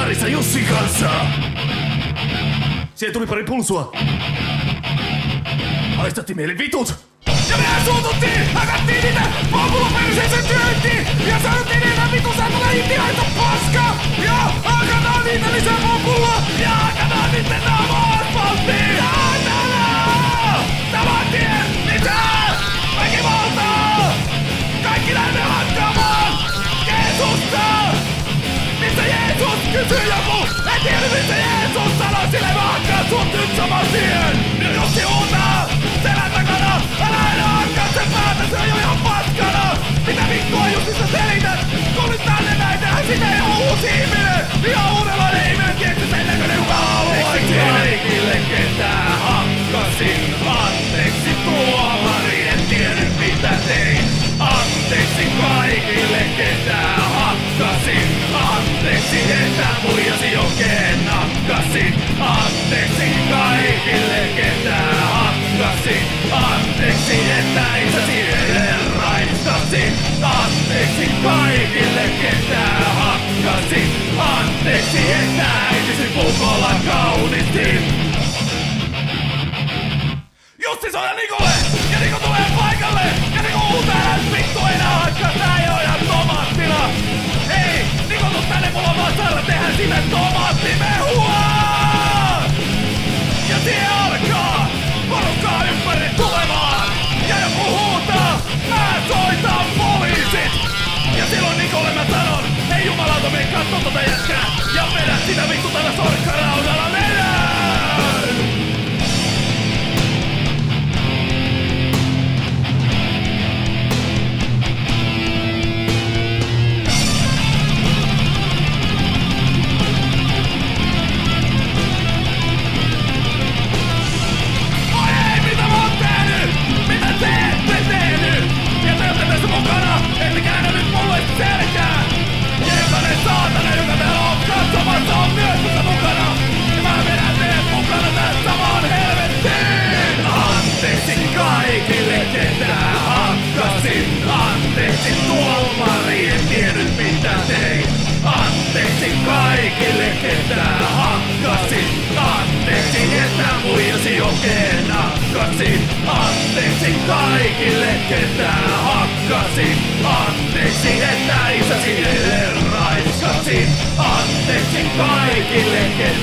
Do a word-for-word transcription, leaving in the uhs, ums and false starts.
baarissa Jussin kanssa. Siellä tuli pari pulsua. Haistattiin meille vitut. Ja me suututtiin, hakattiin niitä pompulla perseeseen työntiin. Ja sanottiin niitä vittu sä tulee intioita paska. Ja hakataan niitä lisää pompulla. Ja hakataan niitten naamaa asfalttiin. Saatana! Saman tien, mitä? Väkivaltaa! Kaikki lähde hakkaamaan! Jeesusta! Missä Jeesus? Kysyi joku! En tiedä missä Jeesus sanoi sille mä hakkaan sut nyt saman tien! Nyt jos siuutaa! Selän takana! Älä enää hakkaa sen päätä! Se on jo ihan paskana! Mitä vittua just sä selität? Tuli tänne näin tehdä sitä ei oo uusi ihminen! Ihan uudenlainen ihminen! Tiedätkö sen näköinen kuka haluaisin? Kaikille ketään hakkasin! Anteeksi tuomari! En tiennyt mitä tein! Anteeksi kaikille ketään hakkasin! Anteeksi että muijasi jokeen nakkasin! Anteeksi kaikille ketään hakkasin! Anteeksi että isäsi edelleen raiskasin! Anteeksi kaikille ketään hakkasin! Anteeksi että äitisi pukolla kaunistin! Jussi soja Nikolle! Ja Niko tulee paikalle! Ja Niko huutaa vittu enää hakkaa! Tää ei oo ihan tomaattina! Hei! Niko tuu tänne mulla vasarra! Tehdään sille tomaattimehua! Ja tie alkaa! Porukkaa ympäri tulemaan! Ja joku huutaa! Mä soitan poliisit! Ja silloin Nikolle mä sanon! Hei jumalauta mene kattoo tota jätkää! Ja vedä sitä vittu tällä sorkkaraudalla! Vedä! Kaikille ketään hakkasin, anteeksi tuomari, en tiennyt mitä tein. Anteeksi kaikille ketään hakkasin, anteeksi että muijasi jokeen nakkasin. Anteeksi kaikille ketään hakkasin, anteeksi että isäsi edelleen raiskasin. Anteeksi kaikille ketään